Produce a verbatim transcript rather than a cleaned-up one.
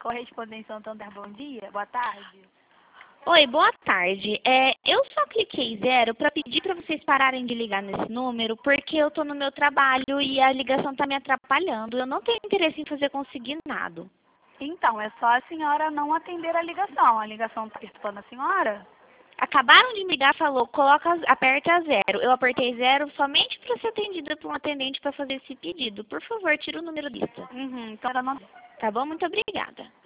Correspondência Santander, bom dia, boa tarde. Oi, boa tarde. É, eu só cliquei zero para pedir para vocês pararem de ligar nesse número, porque eu estou no meu trabalho e a ligação está me atrapalhando. Eu não tenho interesse em fazer consignado. Então, é só a senhora não atender a ligação. A ligação está participando a senhora? Acabaram de me ligar, falou, coloca, aperte a zero. Eu apertei zero somente para ser atendida por um atendente para fazer esse pedido. Por favor, tira o número lista. Uhum, então ela não... Tá bom? Muito obrigada.